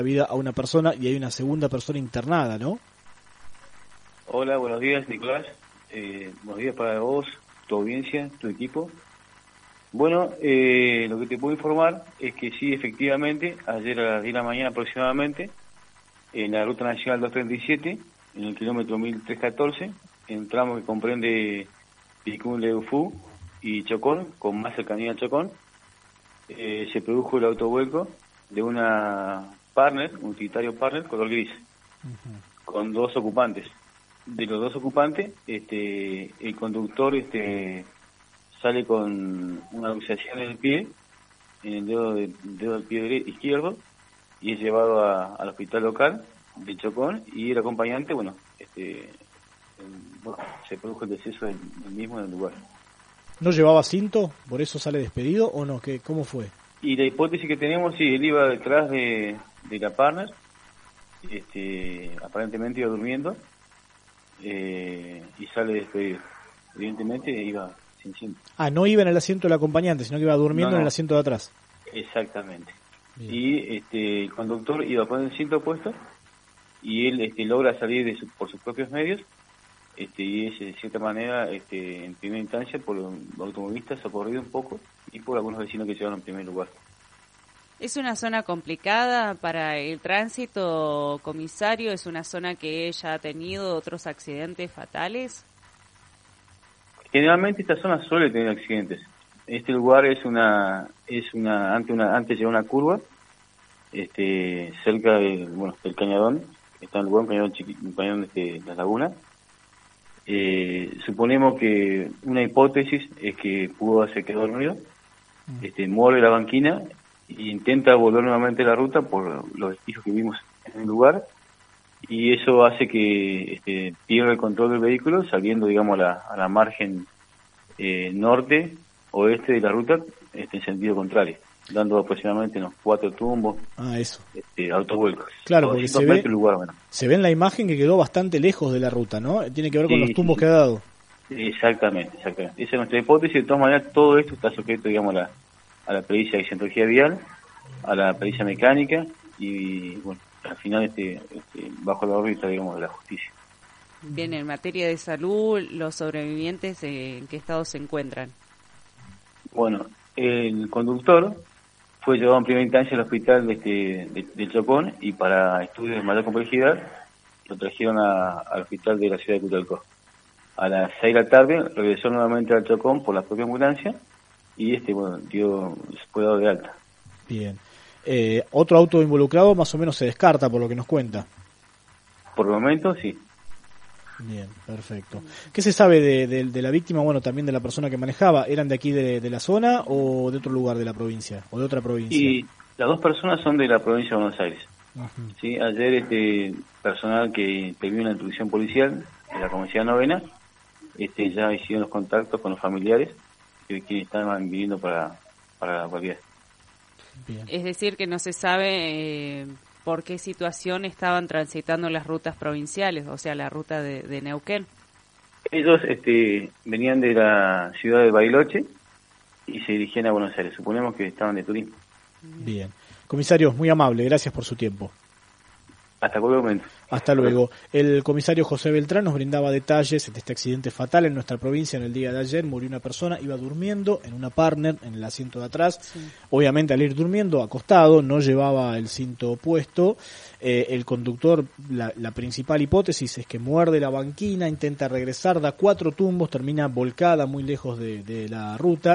vida a una persona y hay una segunda persona internada, ¿no? Hola, buenos días, Nicolás. Buenos días para vos, tu audiencia, tu equipo. Bueno, lo que te puedo informar es que sí, efectivamente, ayer a las 10 de la mañana aproximadamente, en la Ruta Nacional 237, en el kilómetro 1314, en un tramo que comprende Picún, Leufú y Chocón, con más cercanía a Chocón, se produjo el autovuelco de una partner, un utilitario partner, color gris, con dos ocupantes. De los dos ocupantes, el conductor sale con una luxación en el pie, en el dedo del pie izquierdo, y es llevado al hospital local de Chocón, y el acompañante, se produjo el deceso del mismo en el lugar. ¿No llevaba cinto? ¿Por eso sale despedido o no? ¿Cómo fue? Y la hipótesis que tenemos, sí, él iba detrás de la partner, aparentemente iba durmiendo, y sale despedido. Evidentemente iba sin cinto. No iba en el asiento del acompañante, sino que iba durmiendo en el asiento de atrás. Exactamente. Bien. Y el conductor iba con el cinto puesto, y él logra salir por sus propios medios, y es de cierta manera, en primera instancia, por los automovilistas socorrido un poco, y por algunos vecinos que llegaron en primer lugar. ¿Es una zona complicada para el tránsito, comisario? ¿Es una zona que ya ha tenido otros accidentes fatales? Generalmente esta zona suele tener accidentes. Este lugar antes llega una curva, cerca del cañadón, está en el lugar, un cañadón de la laguna. Suponemos que una hipótesis es que se quedó dormido, mueve la banquina e intenta volver nuevamente la ruta por los vestigios que vimos en el lugar, y eso hace que pierda el control del vehículo, saliendo, digamos, a la margen norte-oeste de la ruta, en sentido contrario, dando aproximadamente unos 4 tumbos, autovuelcos. Claro, porque se ve en la imagen que quedó bastante lejos de la ruta, ¿no? Tiene que ver con los tumbos que ha dado. Exactamente. Esa es nuestra hipótesis. De todas maneras, todo esto está sujeto, digamos, a la pericia de accidentología vial, a la pericia mecánica, y al final bajo la órbita, digamos, de la justicia. Bien, en materia de salud, los sobrevivientes, ¿en qué estado se encuentran? Bueno, el conductor fue llevado en primera instancia al hospital de Chocón, y para estudios de mayor complejidad lo trajeron al hospital de la ciudad de Cutralcó. A las 6 de la tarde regresó nuevamente al Chocón por la propia ambulancia, y fue dado de alta. Bien. ¿Otro auto involucrado más o menos se descarta por lo que nos cuenta? Por el momento, sí. Bien, perfecto. ¿Qué se sabe de la víctima, también de la persona que manejaba? ¿Eran de aquí de la zona o de otro lugar de la provincia, o de otra provincia? Y las dos personas son de la provincia de Buenos Aires. Uh-huh. Sí, ayer personal que intervino en la instrucción policial de la Comisaría Novena, ya hicieron los contactos con los familiares quienes estaban viviendo para la localidad. Bien. Es decir, que no se sabe por qué situación estaban transitando las rutas provinciales, o sea, la ruta de Neuquén. Ellos venían de la ciudad de Bariloche y se dirigían a Buenos Aires. Suponemos que estaban de turismo. Bien. Comisario, muy amable, gracias por su tiempo. Hasta cualquier momento. Hasta luego. El comisario José Beltrán nos brindaba detalles de este accidente fatal en nuestra provincia en el día de ayer. Murió una persona, iba durmiendo en una partner en el asiento de atrás. Sí. Obviamente al ir durmiendo acostado, no llevaba el cinto puesto. El conductor, la principal hipótesis es que muerde la banquina, intenta regresar, da 4 tumbos, termina volcada muy lejos de la ruta.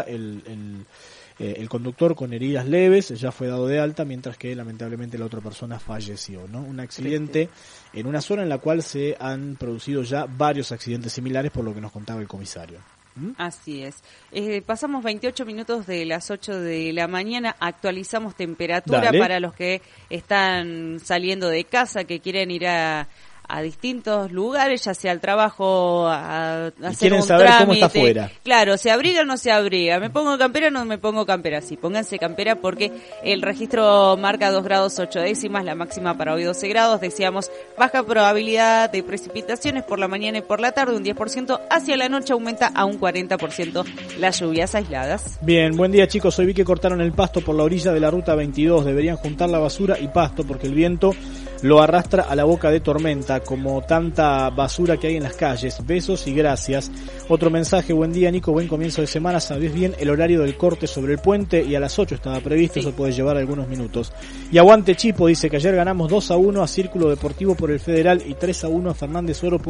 El conductor con heridas leves ya fue dado de alta, mientras que lamentablemente la otra persona falleció, ¿no? Un accidente en una zona en la cual se han producido ya varios accidentes similares, por lo que nos contaba el comisario. Así es. Pasamos 28 minutos de las 8 de la mañana, actualizamos temperatura. Dale. Para los que están saliendo de casa, que quieren ir a a distintos lugares, ya sea al trabajo, a hacer quieren un saber trámite. cómo está afuera. Claro, ¿se abriga o no se abriga? ¿Me pongo campera o no me pongo campera? Sí, pónganse campera porque el registro marca 2 grados 8 décimas, la máxima para hoy 12 grados. Decíamos, baja probabilidad de precipitaciones por la mañana y por la tarde, un 10%. Hacia la noche aumenta a un 40% las lluvias aisladas. Bien, buen día chicos. Hoy vi que cortaron el pasto por la orilla de la ruta 22. Deberían juntar la basura y pasto porque el viento lo arrastra a la boca de tormenta, como tanta basura que hay en las calles. Besos y gracias. Otro mensaje, buen día Nico, buen comienzo de semana. ¿Sabés bien el horario del corte sobre el puente? Y a las 8 estaba previsto, sí. Eso puede llevar algunos minutos. Y aguante Chipo, dice que ayer ganamos 2-1 a Círculo Deportivo por el Federal y 3-1 a Fernández Oro